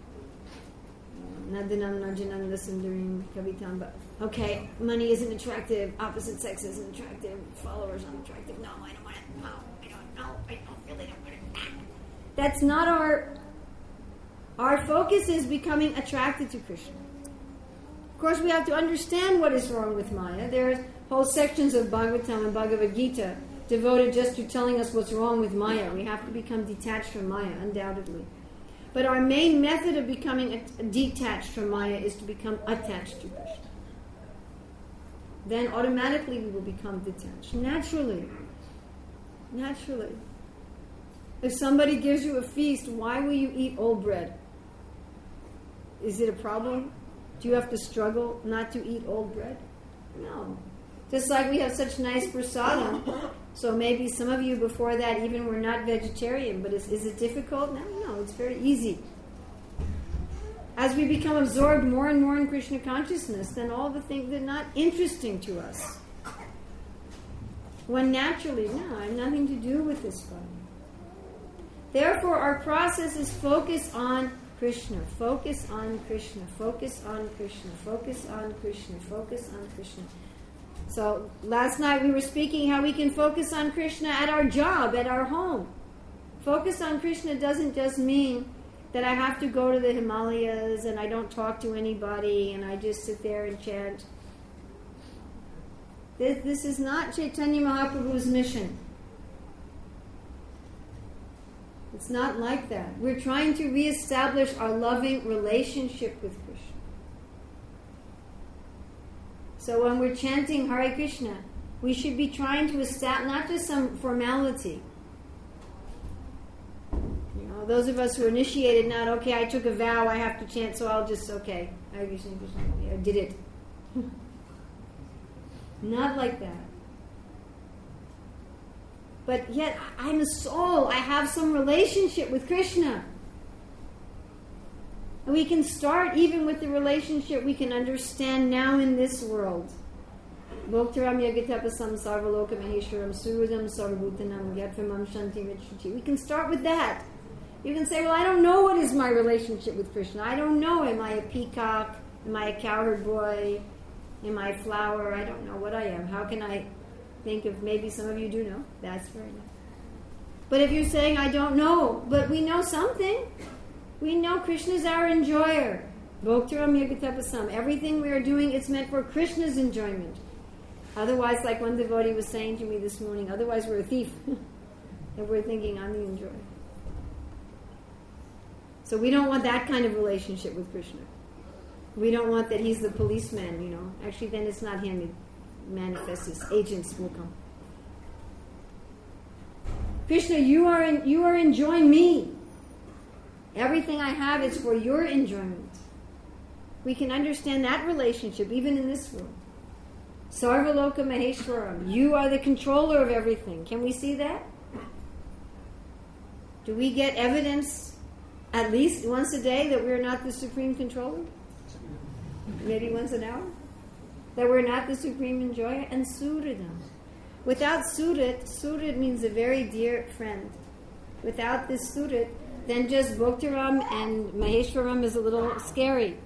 S1: Nadinam Narjanam Lasundarim Kavitam. But okay, money isn't attractive, opposite sex isn't attractive, followers aren't attractive. No, I don't want it. No, I don't know. I don't really don't want it. That's not our our focus is becoming attracted to Krishna. Of course, we have to understand what is wrong with Maya. There's whole sections of Bhagavatam and Bhagavad Gita devoted just to telling us what's wrong with Maya. We have to become detached from Maya, undoubtedly. But our main method of becoming detached from Maya is to become attached to Krishna. Then automatically we will become detached. Naturally. Naturally. If somebody gives you a feast, why will you eat old bread? Is it a problem? Do you have to struggle not to eat old bread? No. Just like we have such nice prasadam, so maybe some of you before that even were not vegetarian, but is, is it difficult? No, no, it's very easy. As we become absorbed more and more in Krishna consciousness, then all the things that are not interesting to us. When naturally, no, I have nothing to do with this body. Therefore, our process is focus on Krishna, focus on Krishna, focus on Krishna, focus on Krishna, focus on Krishna. So last night we were speaking how we can focus on Krishna at our job, at our home. Focus on Krishna doesn't just mean that I have to go to the Himalayas and I don't talk to anybody and I just sit there and chant. This, this is not Chaitanya Mahaprabhu's mission. It's not like that. We're trying to reestablish our loving relationship with Krishna. So when we're chanting Hare Krishna, we should be trying to establish not just some formality. You know, those of us who are initiated, not, okay, I took a vow, I have to chant, so I'll just, okay, Hare Krishna, Krishna, I did it. Not like that. But yet, I'm a soul, I have some relationship with Krishna. And we can start even with the relationship we can understand now in this world. Bhoktaram yagatapasam sarvaloka maheshwaram surudam sarvabhutanam gyatramam shanti richuti. We can start with that. You can say, well, I don't know what is my relationship with Krishna. I don't know. Am I a peacock? Am I a cowherd boy? Am I a flower? I don't know what I am. How can I think of, maybe some of you do know. That's very nice. But if you're saying, I don't know, but we know something. We know Krishna is our enjoyer. Bhoktaram Yagatapasam. Everything we are doing is meant for Krishna's enjoyment. Otherwise, like one devotee was saying to me this morning, otherwise we're a thief. And we're thinking, I'm the enjoyer. So we don't want that kind of relationship with Krishna. We don't want that he's the policeman, you know. Actually, then it's not him. It manifests. His agents will come. Krishna, you are in, you are enjoying me. Everything I have is for your enjoyment. We can understand that relationship even in this world. Sarvaloka Maheshwaram. You are the controller of everything. Can we see that? Do we get evidence at least once a day that we're not the supreme controller? Maybe once an hour? That we're not the supreme enjoyer? And Suridam. Without Surit, Surit means a very dear friend. Without this Surit, then just Bhoktaram and Maheshwaram is a little scary.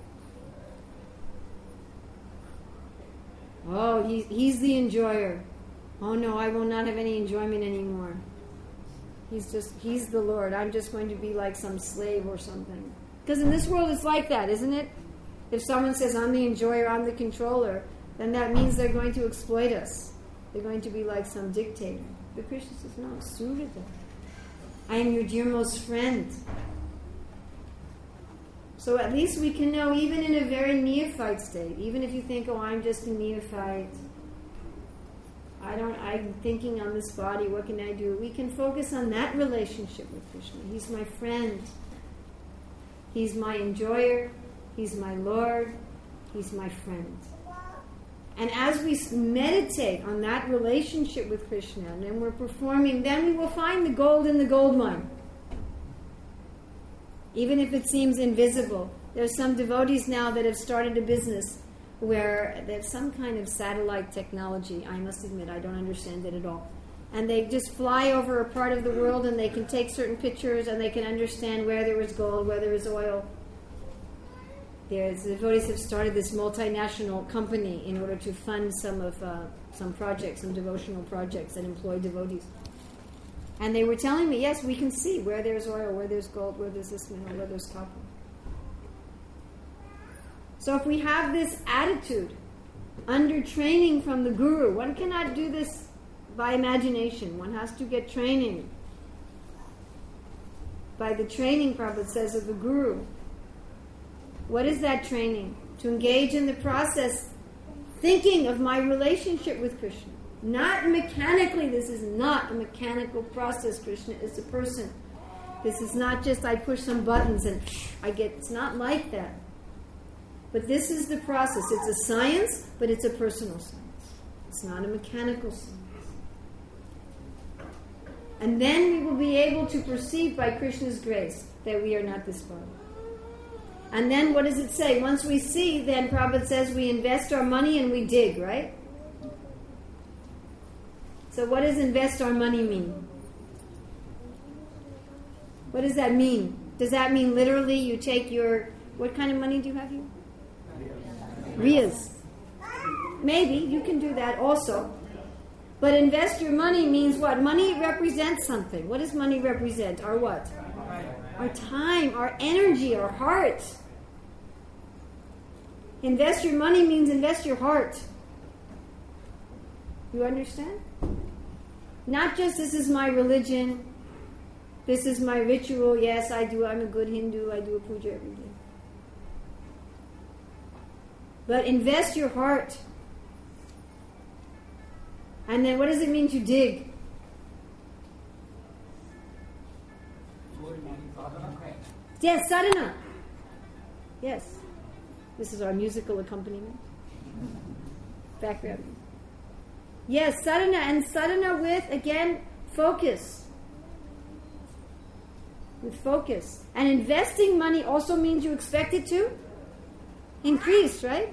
S1: Oh, he, he's the enjoyer. Oh no, I will not have any enjoyment anymore. He's just, he's the Lord. I'm just going to be like some slave or something. Because in this world it's like that, isn't it? If someone says, I'm the enjoyer, I'm the controller, then that means they're going to exploit us. They're going to be like some dictator. But Krishna says, no, Surita. I am your dearmost friend. So at least we can know, even in a very neophyte state, even if you think, oh, I'm just a neophyte, I don't, I'm thinking on this body, what can I do? We can focus on that relationship with Krishna. He's my friend. He's my enjoyer. He's my Lord. He's my friend. And as we meditate on that relationship with Krishna, and then we're performing, then we will find the gold in the gold mine. Even if it seems invisible. There's some devotees now that have started a business where they have some kind of satellite technology. I must admit, I don't understand it at all. And they just fly over a part of the world and they can take certain pictures and they can understand where there is gold, where there is oil. There's, the devotees have started this multinational company in order to fund some of uh, some projects, some devotional projects that employ devotees. And they were telling me, yes, we can see where there's oil, where there's gold, where there's this mineral, where there's copper. So if we have this attitude under training from the Guru, one cannot do this by imagination. One has to get training. By the training, Prabhupada says, of the Guru. What is that training? To engage in the process, thinking of my relationship with Krishna. Not mechanically. This is not a mechanical process. Krishna is a person. This is not just I push some buttons and I get, it's not like that. But this is the process. It's a science, but it's a personal science. It's not a mechanical science. And then we will be able to perceive by Krishna's grace that we are not this body. And then what does it say? Once we see, then Prabhupada says we invest our money and we dig, right? So what does invest our money mean? What does that mean? Does that mean literally you take your... What kind of money do you have here? Riyas. Maybe, you can do that also. But invest your money means what? Money represents something. What does money represent? Our what? Our time, our energy, our heart. Invest your money means invest your heart. You understand? Not just this is my religion, this is my ritual, yes, I do, I'm a good Hindu, I do a puja every day. But invest your heart. And then what does it mean to dig? Yes, sadhana. Yes. This is our musical accompaniment. Background. Yes, sadhana. And sadhana with, again, focus. With focus. And investing money also means you expect it to increase, right?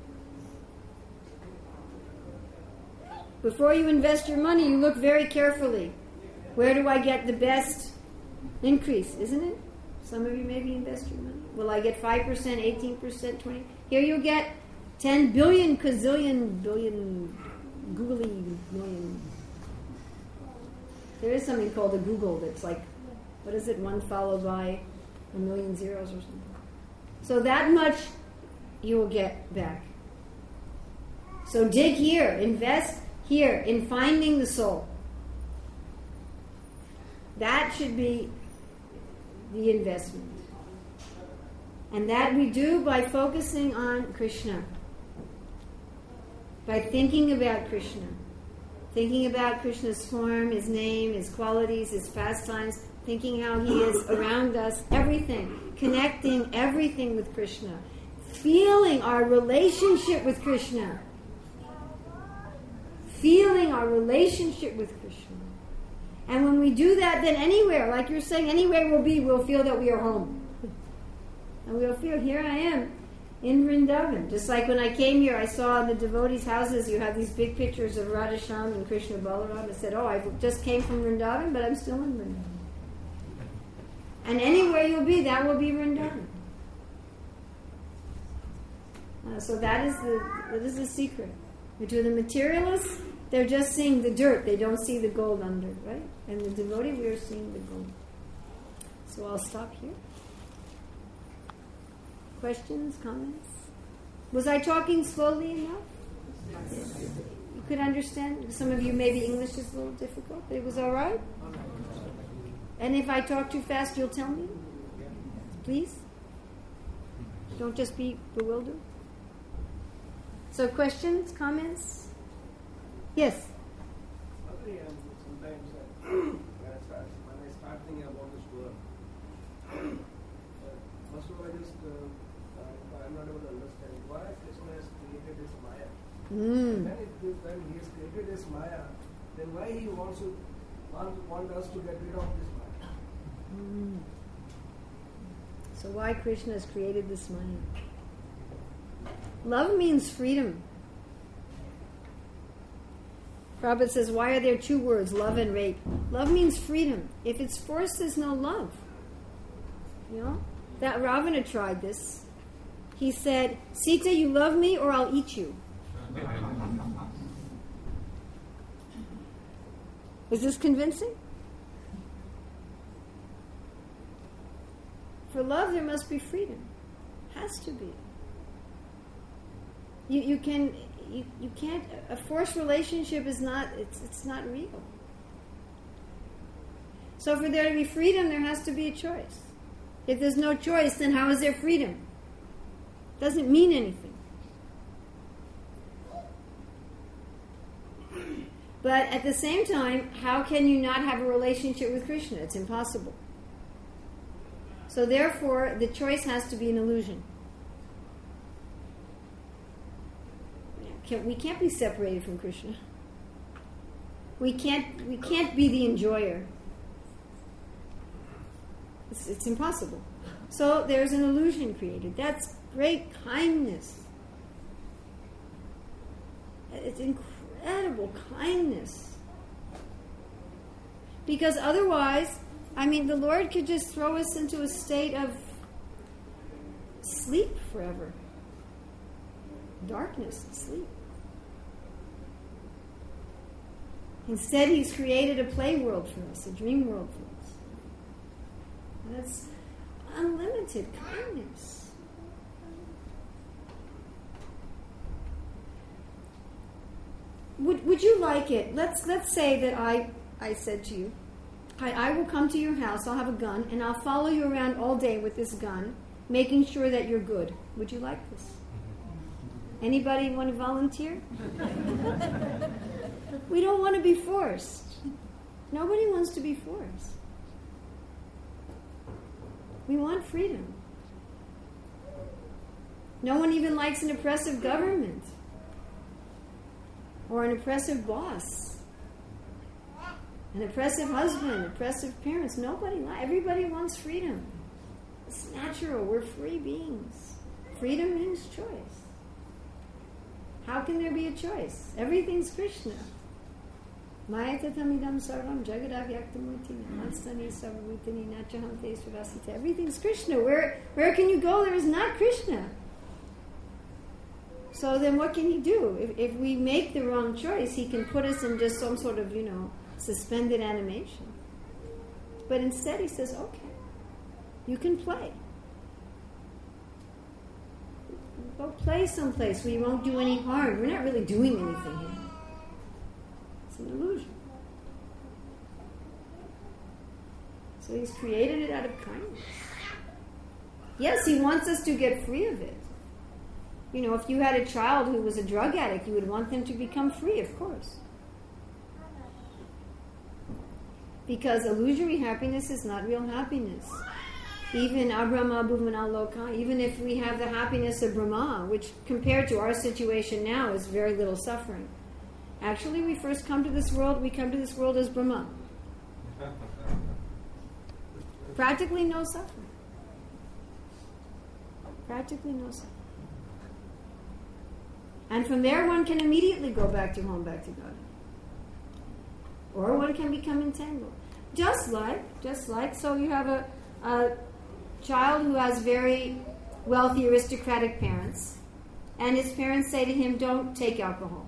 S1: Before you invest your money, you look very carefully. Where do I get the best increase, isn't it? Some of you maybe invest your money. Will I get five percent, eighteen percent, twenty percent? Here you'll get ten billion, gazillion, billion, googly million. There is something called a Google that's like, what is it, one followed by a million zeros or something. So that much you will get back. So dig here, invest here in finding the soul. That should be the investment. And that we do by focusing on Krishna. By thinking about Krishna. Thinking about Krishna's form, His name, His qualities, His pastimes, thinking how He is around us, everything. Connecting everything with Krishna. Feeling our relationship with Krishna. Feeling our relationship with Krishna. And when we do that, then anywhere, like you're saying, anywhere we'll be, we'll feel that we are home. And we'll feel, here I am in Vrindavan. Just like when I came here, I saw in the devotees' houses, you have these big pictures of Radhasham and Krishna Balaram. I said, oh, I just came from Vrindavan, but I'm still in Vrindavan. And anywhere you'll be, that will be Vrindavan. Uh, so that is the that is the secret. To the materialists, they're just seeing the dirt. They don't see the gold under, right? And the devotee, we are seeing the gold. So I'll stop here. Questions, comments? Was I talking slowly enough? Yes. You could understand? Some of you, maybe English is a little difficult, but it was all right? And if I talk too fast, you'll tell me? Please? Don't just be bewildered. So questions, comments? Yes?
S3: Sometimes uh, when, I start, when I start thinking about this world, uh, first of all, I just, uh, uh, I'm not able to understand why Krishna has created this Maya.
S1: Mm.
S3: Then, it, when he has created this Maya, then why he wants to want, want us to get rid of this Maya?
S1: Mm. So why Krishna has created this Maya? Love means freedom. Prabhupada says, why are there two words, love and rape? Love means freedom. If it's forced, there's no love. You know? That Ravana tried this. He said, Sita, you love me or I'll eat you. Is this convincing? For love, there must be freedom. Has to be. You you can you, you can't a forced relationship is not it's it's not real. So for there to be freedom, there has to be a choice. If there's no choice, then how is there freedom? Doesn't mean anything. But at the same time, how can you not have a relationship with Krishna? It's impossible. So therefore, the choice has to be an illusion. We can't be separated from Krishna. We can't. We can't be the enjoyer. It's, it's impossible. So there's an illusion created. That's great kindness. It's incredible kindness. Because otherwise, I mean, the Lord could just throw us into a state of sleep forever. Darkness and sleep. Instead, He's created a play world for us, a dream world for us. That's unlimited kindness. Would Would you like it? Let's Let's say that I I said to you, I, I will come to your house. I'll have a gun, and I'll follow you around all day with this gun, making sure that you're good. Would you like this? Anybody want to volunteer? We don't want to be forced. Nobody wants to be forced. We want freedom. No one even likes an oppressive government or an oppressive boss, an oppressive husband, oppressive parents. Nobody likes. Everybody wants freedom. It's natural. We're free beings. Freedom means choice. How can there be a choice? Everything's Krishna. Mayatatamidam sarvam jagadavyaktamurti namastani sarvabhutani nachaham te surasita. Everything's Krishna. Where where can you go? There is not Krishna. So then what can He do? If, if we make the wrong choice, He can put us in just some sort of, you know, suspended animation. But instead he says, okay, you can play. Go play someplace where you won't do any harm. We're not really doing anything here. It's an illusion. So he's created it out of kindness. Yes, he wants us to get free of it. You know, if you had a child who was a drug addict, you would want them to become free, of course. Because illusory happiness is not real happiness. Even Abrahma Bhuvana Loka, even if we have the happiness of Brahma, which compared to our situation now is very little suffering. Actually, we first come to this world, we come to this world as Brahma. Practically no suffering. Practically no suffering. And from there one can immediately go back to home, back to God. Or one can become entangled. Just like, just like, so you have a, a child who has very wealthy aristocratic parents, and his parents say to him, don't take alcohol.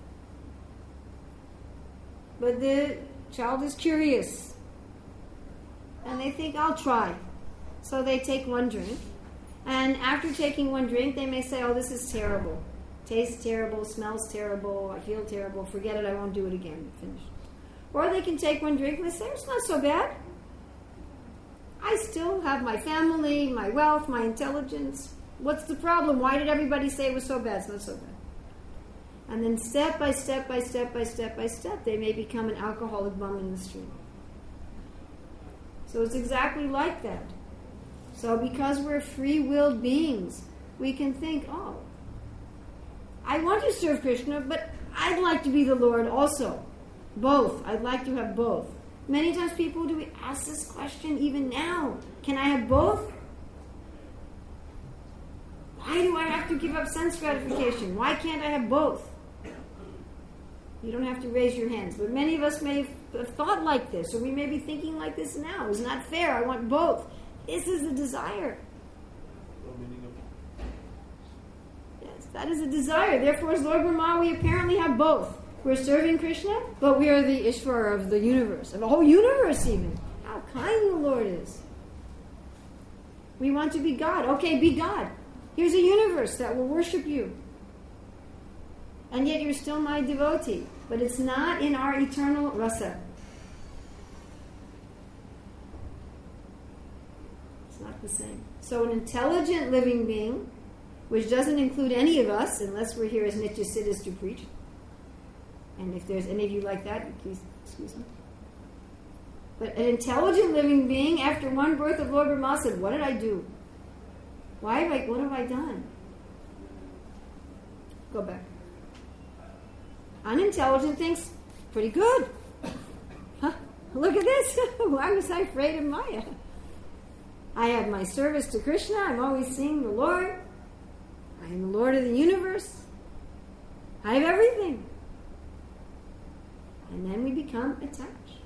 S1: But the child is curious, and they think, I'll try. So they take one drink, and after taking one drink, they may say, oh, this is terrible. Tastes terrible, smells terrible, I feel terrible, forget it, I won't do it again. Finish. Or they can take one drink and they say, it's not so bad. I still have my family, my wealth, my intelligence. What's the problem? Why did everybody say it was so bad? It's not so bad. And then step by step by step by step by step, they may become an alcoholic bum in the street. So it's exactly like that. So because we're free-willed beings, we can think, oh, I want to serve Krishna, but I'd like to be the Lord also. Both. I'd like to have both. Many times people do we ask this question even now. Can I have both? Why do I have to give up sense gratification? Why can't I have both? You don't have to raise your hands. But many of us may have thought like this, or we may be thinking like this now. It's not fair. I want both. This is the desire. Yes, that is a desire. Therefore, as Lord Brahma, we apparently have both. We're serving Krishna, but we are the Ishvara of the universe, of the whole universe even. How kind the Lord is. We want to be God. Okay, be God. Here's a universe that will worship you. And yet you're still my devotee. But it's not in our eternal rasa. It's not the same. So an intelligent living being, which doesn't include any of us, unless we're here as Nitya Siddhas to preach. And if there's any of you like that, please excuse me. But an intelligent living being, after one birth of Lord Brahma, said, what did I do? Why have I, what have I done? Go back. Unintelligent thinks, pretty good. Huh? Look at this. Why was I afraid of Maya? I have my service to Krishna. I'm always seeing the Lord. I am the Lord of the universe. I have everything. And then we become attached.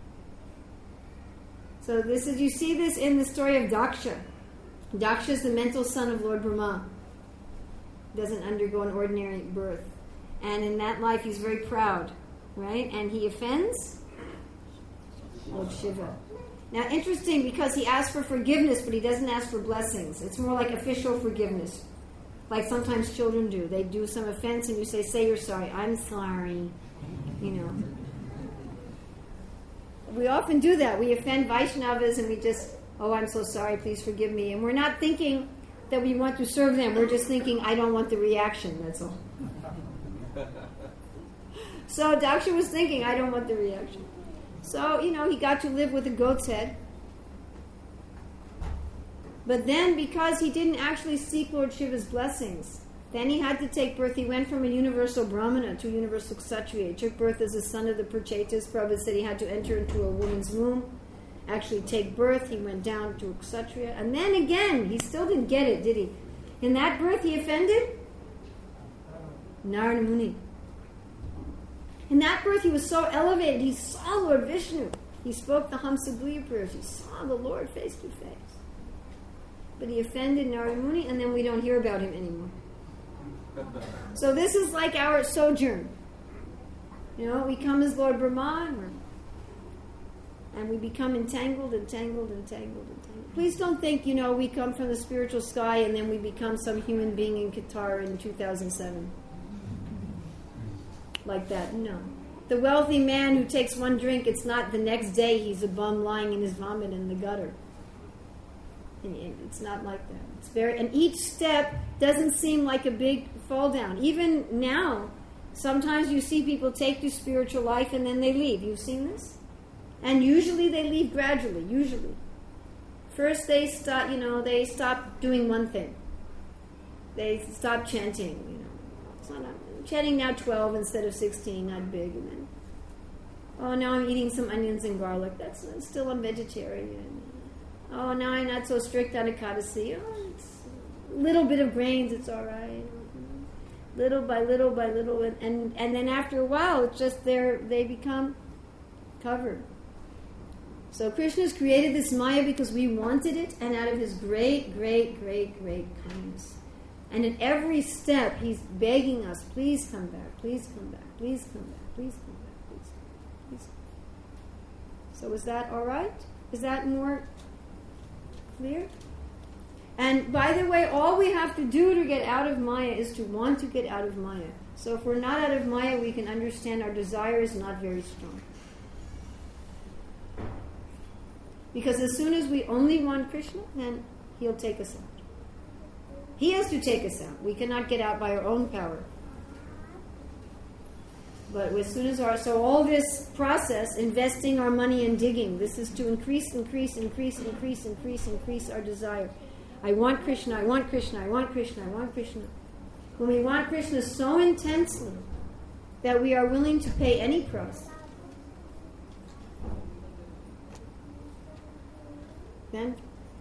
S1: So this is, you see this in the story of Daksha. Daksha is the mental son of Lord Brahma. Doesn't undergo an ordinary birth. And in that life he's very proud, right? And he offends Lord Shiva. Now interesting, because he asks for forgiveness, but he doesn't ask for blessings. It's more like official forgiveness. Like sometimes children do. They do some offense and you say, say you're sorry. I'm sorry. You know. We often do that. We offend Vaishnavas and we just, oh, I'm so sorry, please forgive me. And we're not thinking that we want to serve them. We're just thinking, I don't want the reaction, that's all. So Daksha was thinking, I don't want the reaction. So, you know, he got to live with a goat's head. But then, because he didn't actually seek Lord Shiva's blessings, then he had to take birth. He went from a universal Brahmana to a universal Kshatriya. He took birth as a son of the Prachetas. Prabhupada said he had to enter into a woman's womb, actually take birth. He went down to a Kshatriya. And then again, he still didn't get it, did he? In that birth, he offended Narada Muni. In that birth, he was so elevated. He saw Lord Vishnu. He spoke the Hamsaguya prayers. He saw the Lord face to face. But he offended Narada Muni, and then we don't hear about him anymore. So this is like our sojourn. You know, we come as Lord Brahma, and we're And we become entangled, entangled, entangled, entangled. Please don't think, you know, we come from the spiritual sky and then we become some human being in Qatar in two thousand seven. Like that, no. The wealthy man who takes one drink, it's not the next day he's a bum lying in his vomit in the gutter. It's not like that. It's very, and each step doesn't seem like a big fall down. Even now, sometimes you see people take to spiritual life and then they leave. You've seen this? And usually they leave gradually, usually. First they stop, you know, they stop doing one thing. They stop chanting, you know. It's not, I'm chanting now twelve instead of sixteen, not big. And then, oh, now I'm eating some onions and garlic. That's uh, still I'm vegetarian. Oh, now I'm not so strict on Ekadasi. Oh, it's a little bit of grains, it's all right. Little by little by little. And, and, and then after a while, it's just they're, they become covered. So Krishna's created this Maya because we wanted it, and out of his great, great, great, great kindness. And in every step, he's begging us, please come back, please come back, please come back, please come back, please, please. So is that all right? Is that more clear? And by the way, all we have to do to get out of Maya is to want to get out of Maya. So if we're not out of Maya, we can understand our desire is not very strong. Because as soon as we only want Krishna, then he'll take us out. He has to take us out. We cannot get out by our own power. But as soon as our... So all this process, investing our money in digging, this is to increase, increase, increase, increase, increase, increase our desire. I want Krishna, I want Krishna, I want Krishna, I want Krishna. When we want Krishna so intensely that we are willing to pay any price, then,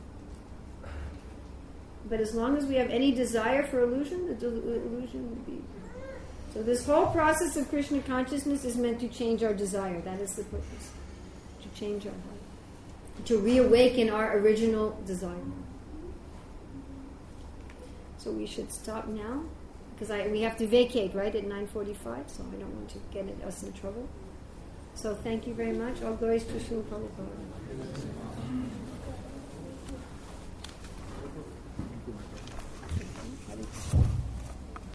S1: but as long as we have any desire for illusion, the illusion will be. So this whole process of Krishna consciousness is meant to change our desire. That is the purpose. To change our heart. To reawaken our original desire. So we should stop now. Because I, we have to vacate, right, at nine forty-five. So I don't want to get us in trouble. So thank you very much. All glories to Srila Prabhupada.